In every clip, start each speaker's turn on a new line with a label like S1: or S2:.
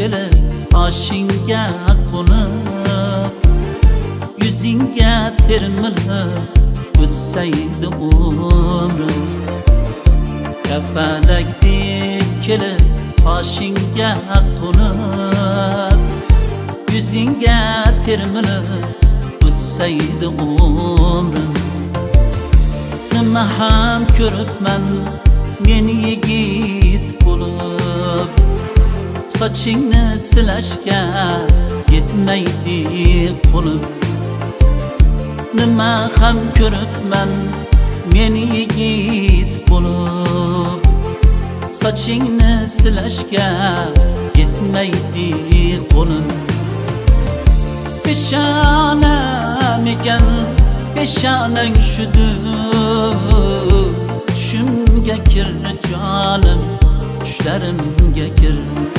S1: kelib boshingga qo'nib, yuzingga termilib o'tsaydi umrim. Kapalakdek kelib boshingga qo'nib, yuzingga termilib o'tsaydi umrim. Nima ham ko'ribman men yigit bo'lib, sochingni silashga yetmaydi qo'lim. Nima ham ko'ribman men yigit bo'lib, sochingni silashga yetmaydi qo'lim. Peshonam ekan peshonang shudur, tushimga kir jonim, tushlarimga kir.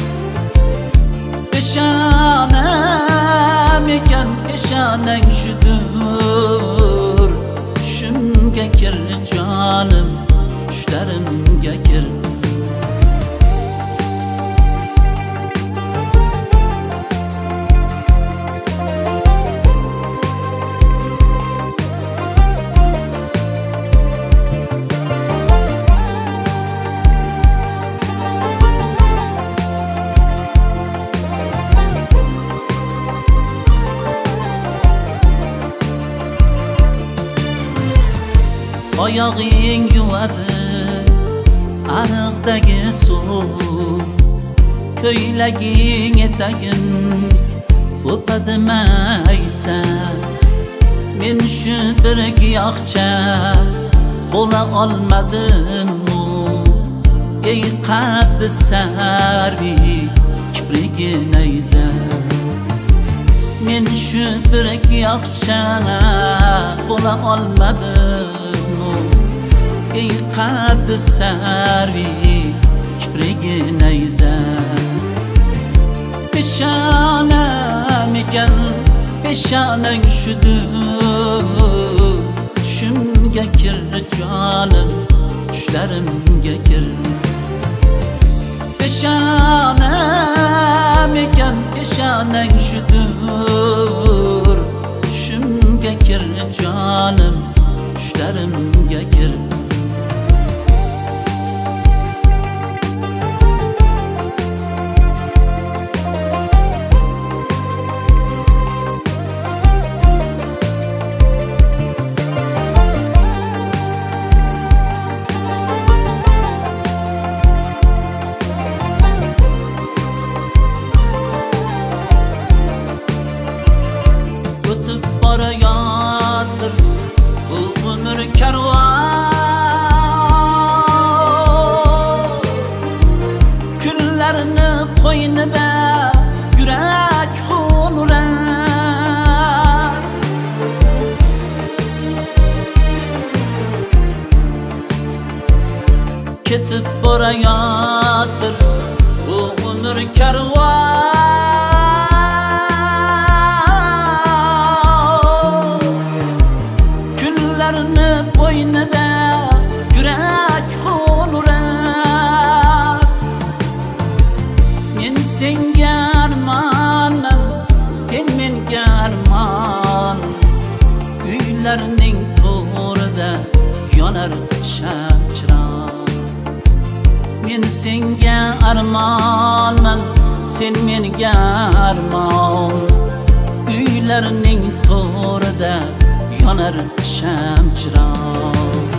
S1: Peshonam ekan peshonang shudur, tushimga kir jonim, tushlarimga kir. Oyog'ing yuvadi ariqdagi suv, ko'ylaging etagin o'padi maysa. Men shu bir giyohcha bo'la olmadim. Ey qaddi sarvi kiprigi nayza, men shu bir giyohcha bo'la olmadim. Ey qaddi sarvi kiprigi nayza. Peshonam ekan peshonang shudur, tushimga kir jonim, tushlarimga kir. Peshonam ekan peshonang shudur, tushimga kir jonim, tushlarimga kir. O'tib borayotir bu umr karvon, kunlarni qo'ynida yurak xo'nurar. Ketib borayotir bu umr karvon, kunlarni bo'ynida yurak xo'nurar. Men senga armonman, sen menga armon, uylarning to'rida yonar shamchiroq. Men senga armonman, sen menga armon, uylarning to'rida yonar shamchiroq.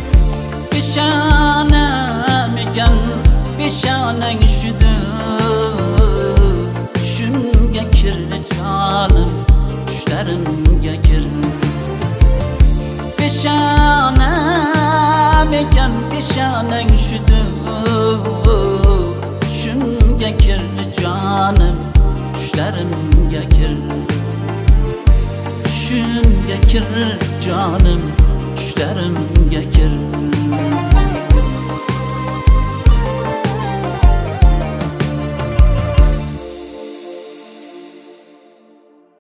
S1: Peshonam ekan peshonang shudur, tushimga kir jonim, tushlarimga kir. Peshonam ekan peshonang shudur, tushimga kir jonim, tushlarimga kir. Tushimga kir jonim, tushlarimga kir.